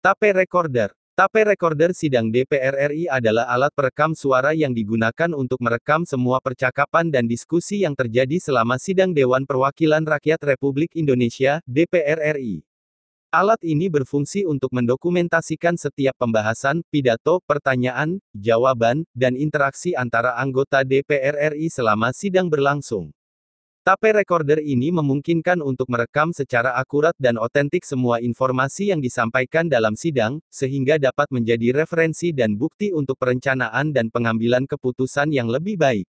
Tape recorder. Tape recorder sidang DPR RI adalah alat perekam suara yang digunakan untuk merekam semua percakapan dan diskusi yang terjadi selama sidang Dewan Perwakilan Rakyat Republik Indonesia (DPR RI). Alat ini berfungsi untuk mendokumentasikan setiap pembahasan, pidato, pertanyaan, jawaban, dan interaksi antara anggota DPR RI selama sidang berlangsung. Tape recorder ini memungkinkan untuk merekam secara akurat dan otentik semua informasi yang disampaikan dalam sidang, sehingga dapat menjadi referensi dan bukti untuk perencanaan dan pengambilan keputusan yang lebih baik.